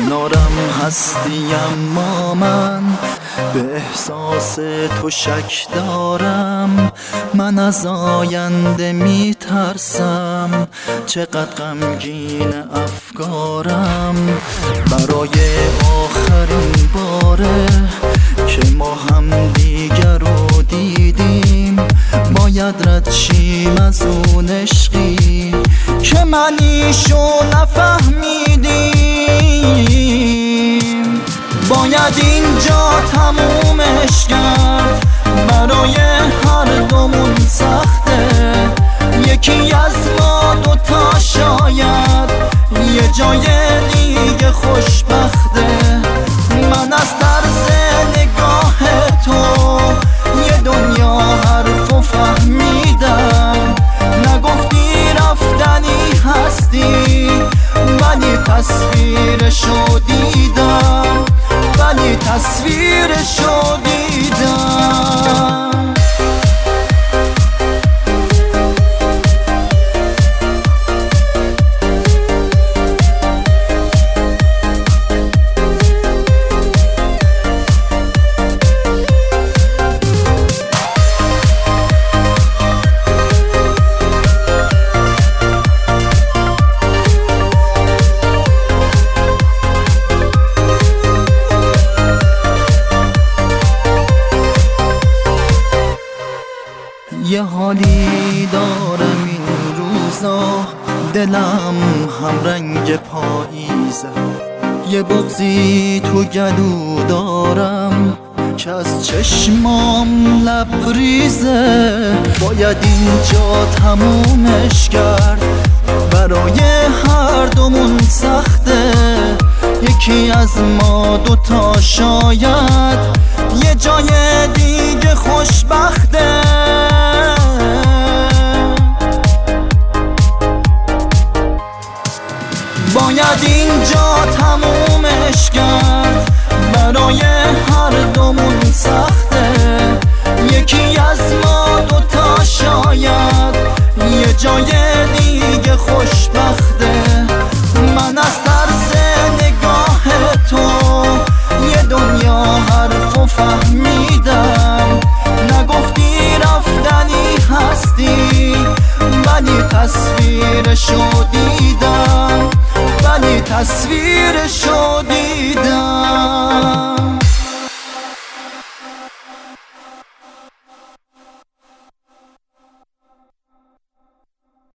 کنارم هستی اما من به احساس تو شک دارم. من از آینده میترسم، چقدر غمگین افکارم. برای آخرین باره که ما هم دیگر رو دیدیم، باید رد شیم از اون عشقی که منیشو نفهمیدیم. باید اینجا تمومش کرد، برای هر دومون سخته. یکی از ما دوتا شاید یه جای دیگه خوشبخته. من از طرز نگاه تو یه دنیا حرفو فهمیدم. نگفتی رفتنی هستی ولی تصویرشو دیدم، ولی تصویرشو دیدم. یه حالی دارم این روزا، دلم هم رنگ پاییزه. یه بغضی تو گلو دارم که از چشمام لبریزه. باید اینجا تمومش کرد، برای هر دومون سخته. یکی از ما دوتا شاید یه جای دیگه خوشبخته. باید اینجا تمومش کرد، برای هر دومون سخته. یکی از ما دوتا شاید یه جای دیگه خوشبخته. من از طرز نگاه تو یه دنیا حرفو فهمیدم. نگفتی رفتنی هستی ولی تصویرشو دیدم، ولی تصویرشو دیدم.